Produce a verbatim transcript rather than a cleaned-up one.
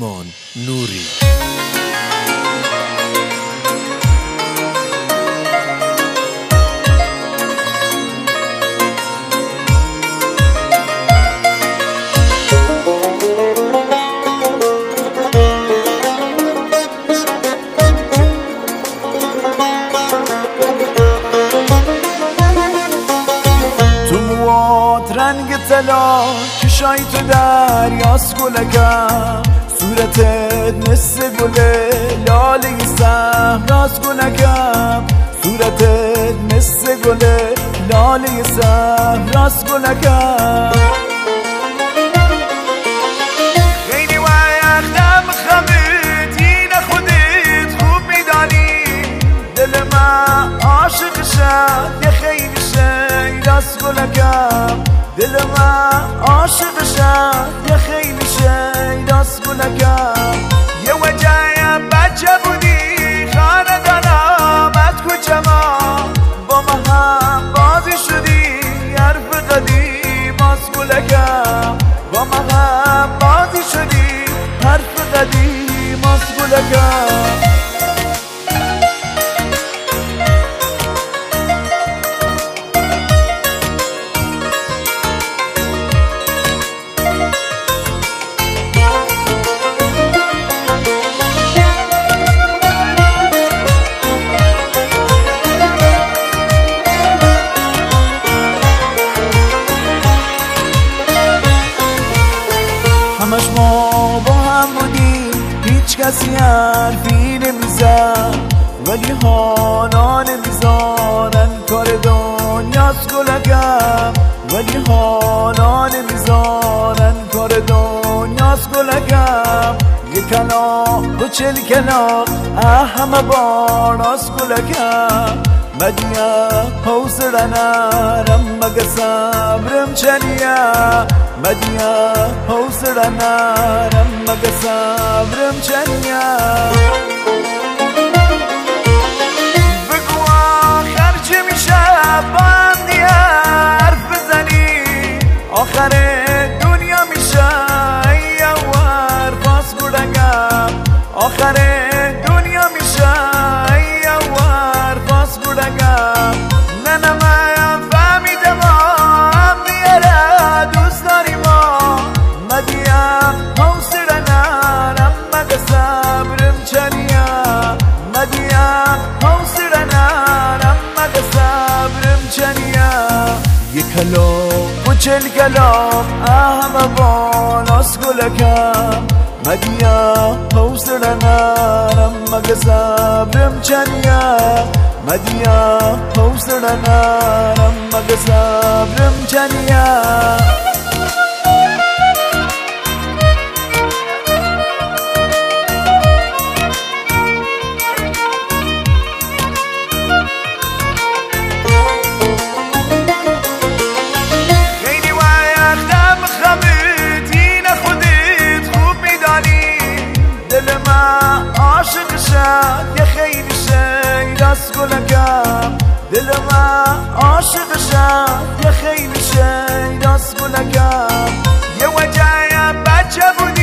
ایمان نوری. رنگ طلا کشای تو دریاست گلکم، صورتت مثل گله لاله صحراست گلکم، صورتت مثل گله لاله صحراست گلکم. خیلی وقتم خمتی نه خودت خوب میدانی، دل من عاشقشم یه خیلی شیداست گلکم، دل من عاشقشم یه خیلی شیداست گلکم. یه وجه بچه بودی خاندان آمد کوچه ما، با ما هم بازی شدی حرف قدیم از گلکم، با ما هم بازی شدی حرف قدیم از گلکم. همش ما با هم بودیم هیچ کسی حرفی نمیزد، ولی حالا نمیزارن کار دنیاست گلکم، ولی حالا نمیزارن کار دنیاست گلکم. یه کلاق و چل کلاق اه همه باراست گلکم، مدیه حوصله نرم مگه صبرم چنیه، مدیه حوصله نرم مگه صبرم چنیه. بگو آخر چه میشه با هم دیگه حرف بزنی، آخر دنیا میشه یه حرفاست گلکم، آخر دنیا میشه یه حرفاست گلکم. نه نه من فهمیدم هم دیگه دوست داریم، مدیم حوصله نرم مگه صبرم چنیه، مدیم حوصله نرم مگه صبرم چنیه. یه کلاق و چل کلاق همه بالاست گلکم، مدیم حوصله نرم مگه صبرم چنیه، مدیم حوصله نرم مگه صبرم چنیه. عاشقشم یه خیلی شیداست گلکم، دل من عاشقشم یه خیلی شیداست گلکم. یه وجه بچه بود